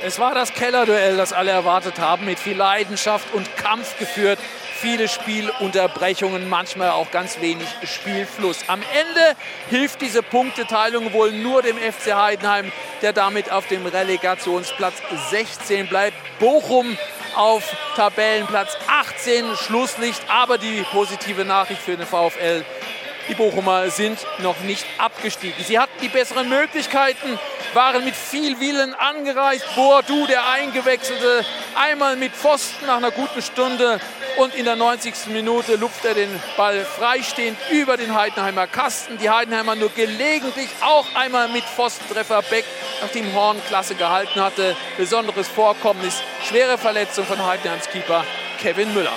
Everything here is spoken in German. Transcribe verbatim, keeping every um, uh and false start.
Es war das Kellerduell, das alle erwartet haben, mit viel Leidenschaft und Kampf geführt. Viele Spielunterbrechungen, manchmal auch ganz wenig Spielfluss. Am Ende hilft diese Punkteteilung wohl nur dem F C Heidenheim, der damit auf dem Relegationsplatz sechzehn bleibt. Bochum auf Tabellenplatz achtzehn, Schlusslicht. Aber die positive Nachricht für den VfL: die Bochumer sind noch nicht abgestiegen. Sie hatten die besseren Möglichkeiten, waren mit viel Willen angereist. Boadu, der Eingewechselte, einmal mit Pfosten nach einer guten Stunde. Und in der neunzigsten Minute lupft er den Ball freistehend über den Heidenheimer Kasten. Die Heidenheimer nur gelegentlich auch einmal mit Pfostentreffer. Beck, nachdem Horn klasse gehalten hatte. Besonderes Vorkommnis, schwere Verletzung von Heidenheims Keeper Kevin Müller.